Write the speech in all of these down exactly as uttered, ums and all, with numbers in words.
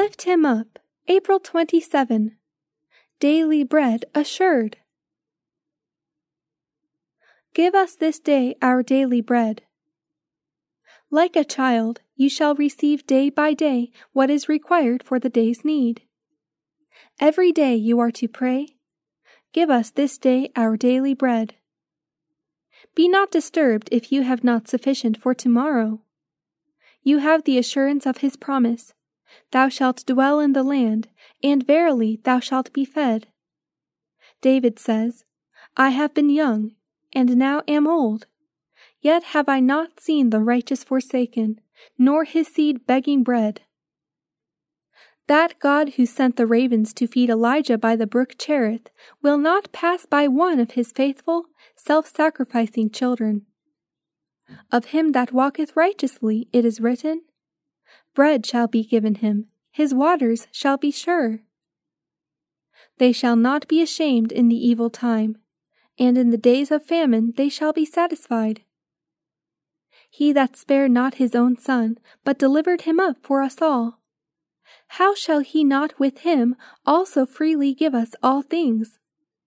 Lift him up. April twenty-seventh. Daily bread assured. Give us this day our daily bread. Like a child, you shall receive day by day what is required for the day's need. Every day you are to pray, "Give us this day our daily bread." Be not disturbed if you have not sufficient for tomorrow. You have the assurance of his promise, "Thou shalt dwell in the land, and verily thou shalt be fed." David says, "I have been young, and now am old, yet have I not seen the righteous forsaken, nor his seed begging bread." That God who sent the ravens to feed Elijah by the brook Cherith will not pass by one of his faithful, self-sacrificing children. Of him that walketh righteously it is written, "Bread shall be given him, his waters shall be sure." They shall not be ashamed in the evil time, and in the days of famine they shall be satisfied. He that spared not his own son, but delivered him up for us all, how shall he not with him also freely give us all things?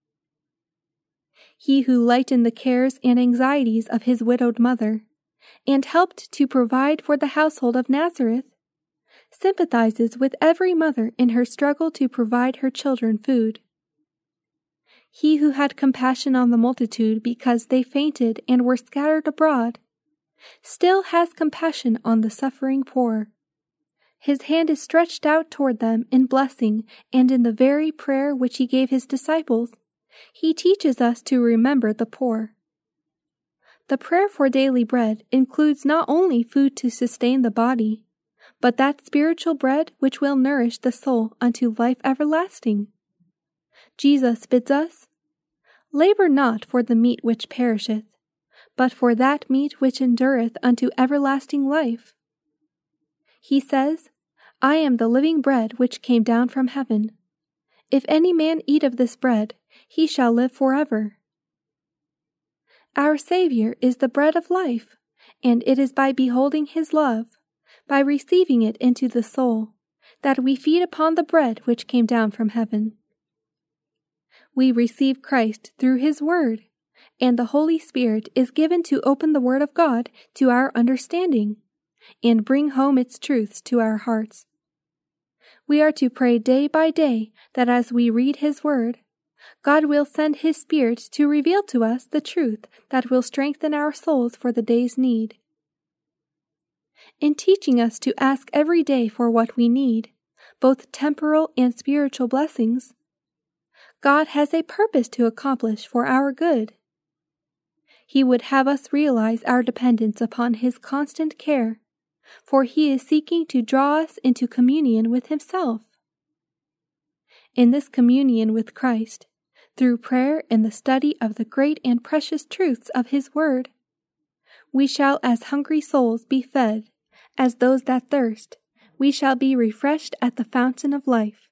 He who lightened the cares and anxieties of his widowed mother, and helped to provide for the household of Nazareth, sympathizes with every mother in her struggle to provide her children food. He who had compassion on the multitude because they fainted and were scattered abroad, still has compassion on the suffering poor. His hand is stretched out toward them in blessing, and in the very prayer which he gave his disciples, he teaches us to remember the poor. The prayer for daily bread includes not only food to sustain the body, but that spiritual bread which will nourish the soul unto life everlasting. Jesus bids us, "Labor not for the meat which perisheth, but for that meat which endureth unto everlasting life." He says, "I am the living bread which came down from heaven. If any man eat of this bread, he shall live forever." Our Savior is the bread of life, and it is by beholding his love, by receiving it into the soul, that we feed upon the bread which came down from heaven. We receive Christ through his word, and the Holy Spirit is given to open the word of God to our understanding, and bring home its truths to our hearts. We are to pray day by day that as we read his word, God will send his Spirit to reveal to us the truth that will strengthen our souls for the day's need. In teaching us to ask every day for what we need, both temporal and spiritual blessings, God has a purpose to accomplish for our good. He would have us realize our dependence upon his constant care, for he is seeking to draw us into communion with himself. In this communion with Christ, through prayer and the study of the great and precious truths of his word, we shall as hungry souls be fed, as those that thirst, we shall be refreshed at the fountain of life.